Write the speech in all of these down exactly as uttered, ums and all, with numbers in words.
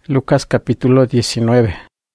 Lucas capítulo diecinueve.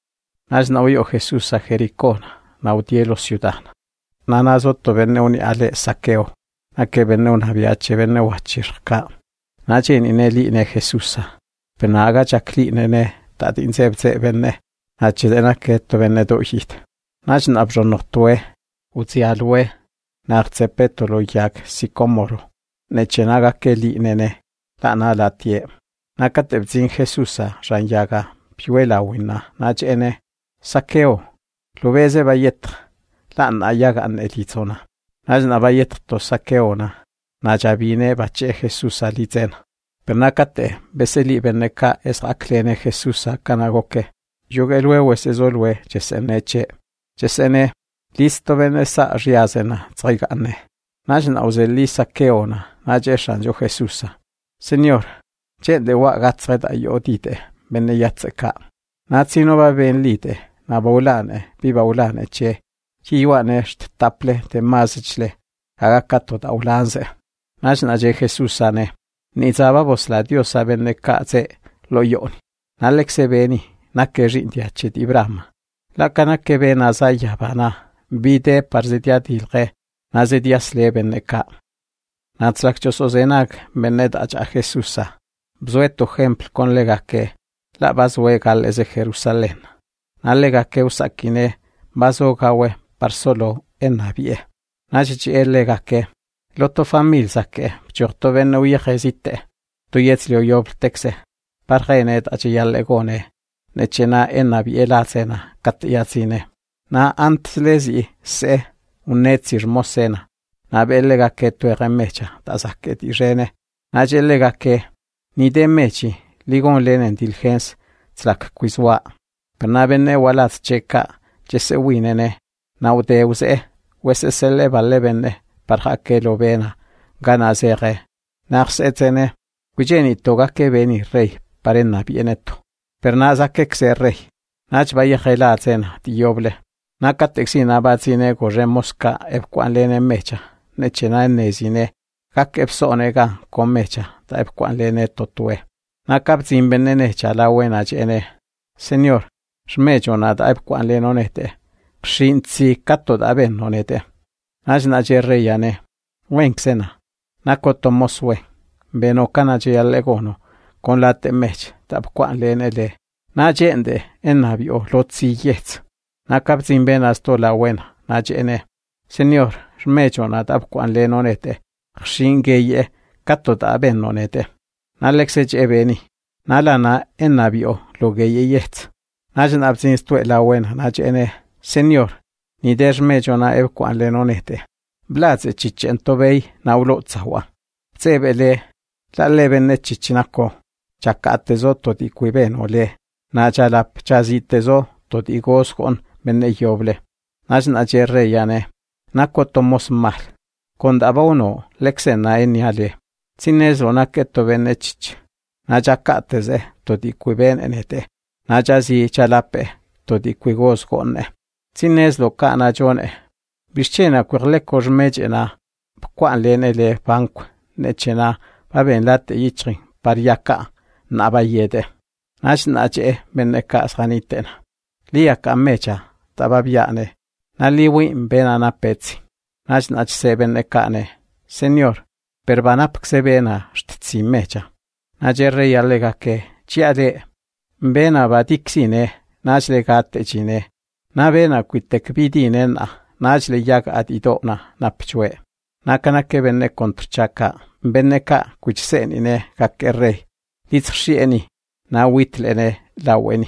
Nas nauyo Jesús a Jericó, naudielo ciudad. Nanazo to venne uni ale saqueo. Na que venne una viache venne wachirka. Nache in ineli ne Jesusa. Penaga chakli nene tat inzebze venne. Nache dena que to venne do hit. Nach nabjonotue. Uzialue. Narcepeto lo yak sicomoro. Nechenaga que li nene. La na la tie. Nakatebzin Jesusa ranyaga piuela wina nachene saqueo lubeze bayet la nayaga an elizona najna bayet to saqueona najabine bache Jesusa litzena pernakate beseli beneka es aklene Jesusa kanagoke yogelwe esezolwe cheseneche chesene listo venesa riazena tsaigane najna uzeli saqueona najeshan yo Jesusa Señor che de wa gatsret ayodite benne yatseka natsino ba ben lite na baulane bi baulane che chiwane taple te mazichle agakato da ulanze najna je Jesusane ni zaba bosla Dios benne kaze loyoni nalexe beni nakeri ndiache Ibrahim la kana ke bena zaya bana bide parzetia dilge nazedias lebenne ka natslakchos ozenak benet a Jesusa Bzueto ejemplo con lega que la baswe gal es de Jerusalén. Na lega que usakine baso gawe par solo en navie. Nachichi el lega que loto famil sake chorto ven uye jesite. Tu yetzlio yob texe. Par genet achiyal legone. Nechena en navie la cena kat yatsine. Na antlesi se unetzir mosena. Na belega que tu remecha tasake direne. Na lega que Ni de mechi, ligon lenen dilgens, tzlak quizwa. Pernabene walat checa, jese winene, naudeuse, wese sele valebene, parja que lo vena, gana zere. Nax etene, quijeni toga que veni rey, parena bieneto. Pernaza que xe rey. Nach vaya gela zena, dioble. Nakatexina batzine goremosca, epquan lene mecha, nechena nezine. Kak epsonega con mecha, ta epquan lene totue. Nakapzin benene chalawen jene. Señor, shmechona ta epquan lenonete. Pshintzi kato da ben nonete. Najna jerreyane. Wenksena. Nakotomoswe. Benokana jalegono. Con la temech, ta epquan lenele. Najende enabio lotzi yetz. Nakapzin benasto la wena, najene. Señor, shmechona ta epquan lenonete. Xingeye kato da ben nonete. Nalexech ebeni. Nalana enabio logeye yet. Najan abzin stue la wena najene. Señor, ni dermejona evquan lenonete. Blaze chichento vei naulo tzawa. Tsebele la lebene chichinako. Chakatezo toti kuibeno le. Najalap chazitezo toti goskon benne yoble. Najan ajerre yane. Nakotomos mal. Kondaba uno lexena eniale. Sinezo naketo venechich. Najakateze toti kuiben enete. Najazi chalape toti kuigos gonne. Sinezlo kana jone. Bischena kurleko jmejena. Pquan lenele bank nechena. Baben late yichri pariaka nabayede. Nash nache beneka asganitena. Liaka mecha tababiane. Naliwi mbena napetsi. Nach nach seben ekane. Señor, perbanap xebena shtzi mecha. Najerre yalega que chiade bena badixine nach legate chine. Na bena quitek bidinen nach le yag adidona napchwe. Nakana que benne contrchaka beneka kuchsenine kakerre. Litzshieni na witlene laweni.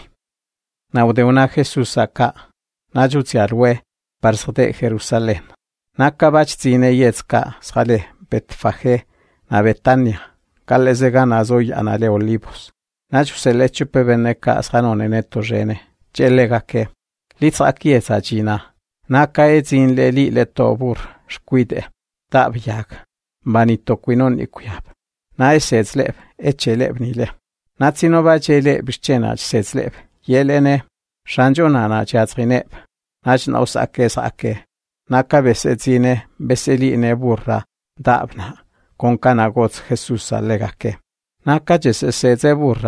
Na udeuna Jesús aka. Najutsiarwe parsode Jerusalén. Nakabach zine yetzka sale Betfaje na Betania. Kaleze gana zoy anale olivos. Nachu se lechu pebeneka asganone neto jene. Chelega que. Litza kieza china. Naka etzin le li le tobur. Shkuide. Tabyag. Banito quinon ikuyab. Na esetzleb. Echeleb nile. Natsino bachele bischenach setzleb. Yelene. Shanjona na chatzrineb. Nach na usake sake. Naka besetzine beseli ne burra dabna con canagots Jesús alegake. Naka jesese burra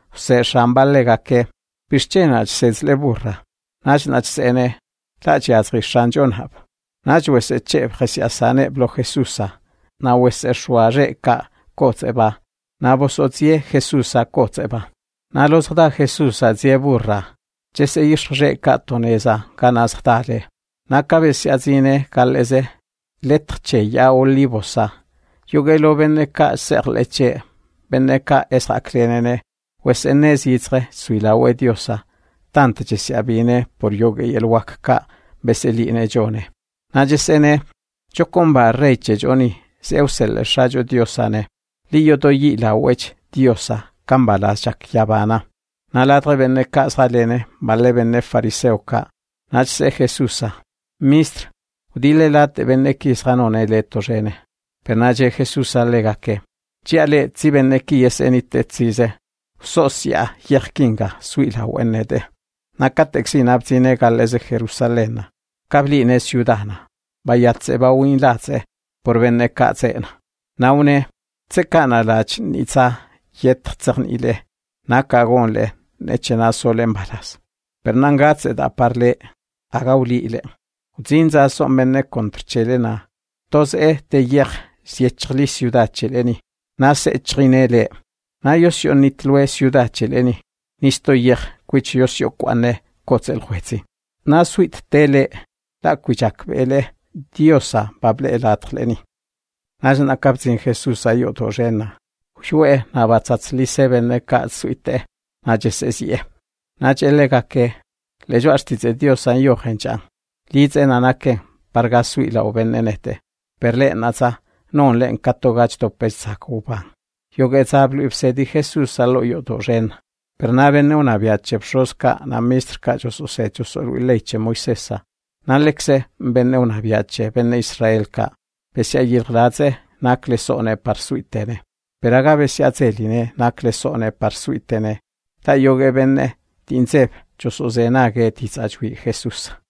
se shambalega ke pischena sezle burra nach nach sene tlachi azri shanjon hab nach wese che khasi asane blo Jesusa na wese shware ka kotseba na bosotie Jesusa kotseba na los da Jesusa zie burra che se ishre ka toneza kanas tale na kabesi azine kaleze letche ya olivosa yugelo benne ka serleche benne ka esaklenene wes enezitre suila we diosa tanto che si abine por yoga y el wakka beseline jone na jesene chokomba reche joni seusel shajo diosane li yoto yi la wech diosa kambala chak yabana na la trebenne ka salene vale benne fariseo ka na se Jesusa mistr udile lat benne kisranone le tojene per na je Jesusa lega ke chiale zibenne ki esenite zize sosia yerkinga suila wenede nakatexina abzine galeze Jerusalena kabline ciudadana bayatse bawinlatse por benne katsena naune tsekana lach nitsa yetzernile nakagonle nechena solembalas pernangatse da parle agaulile zinza somenne contrchelena tos e te yer siechli ciudad cheleni nase chrinele na yosio nitlue ciudad cheleni nisto yer kuich yosio kwane kotzel huetzi na suit tele la kuichak bele diosa bable elatleni nazna kapzin Jesus ayo tojena shue na batsatzli sebene ka suite na jesesie na chelega ke lejo astitze diosa yo hencha lize nanake parga suila obenenete perle naza non len katogach to pesakupa yoge zablu ipsedi Jesus alo yo tojena per navene una viace psoska na mistrka jos hechos leche Moisesa na lekse benne una viace benne Israelka pesia yirlaze naklesone parsuitene per agave siazeline naklesone parsuitene ta yoge benne tinzep jos ozenage tizachwi Jesus